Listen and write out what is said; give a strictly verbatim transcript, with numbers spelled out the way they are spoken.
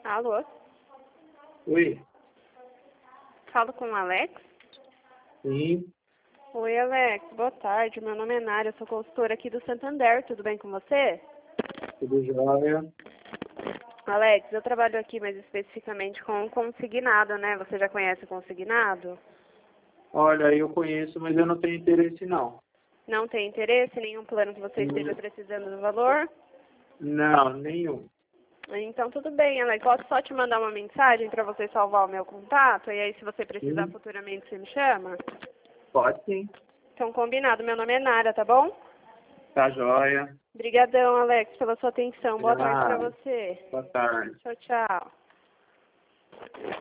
Alô? Oi, Falo com o Alex? sim, Oi, Alex. Boa tarde. Meu nome é Nária, eu sou consultora aqui do Santander. Tudo bem com você? tudo jóia. Alex, eu trabalho aqui mais especificamente com o consignado, né? Você já conhece o consignado? Olha, eu conheço, mas eu não tenho interesse não. Não tem interesse, nenhum plano que você esteja precisando do valor? Não, nenhum. Então tudo bem, Alex. Posso só te mandar uma mensagem para você salvar o meu contato? E aí, se você precisar Sim, futuramente, você me chama? pode sim. Então, combinado. Meu nome é Nara, tá bom? Tá jóia. Obrigadão, Alex, pela sua atenção. Boa tarde para Ah, você. boa tarde. Tchau, tchau.